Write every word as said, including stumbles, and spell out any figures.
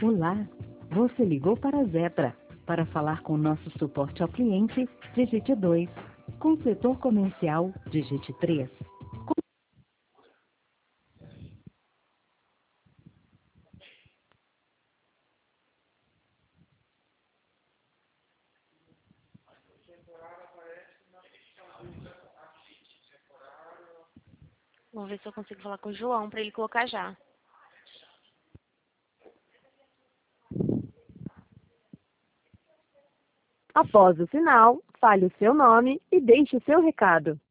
Olá, você ligou para a Zetra. Para falar com nosso suporte ao cliente, digite dois. Com o setor comercial, digite três. Vamos ver se eu consigo falar com o João para ele colocar já. Após o sinal, fale o seu nome e deixe o seu recado.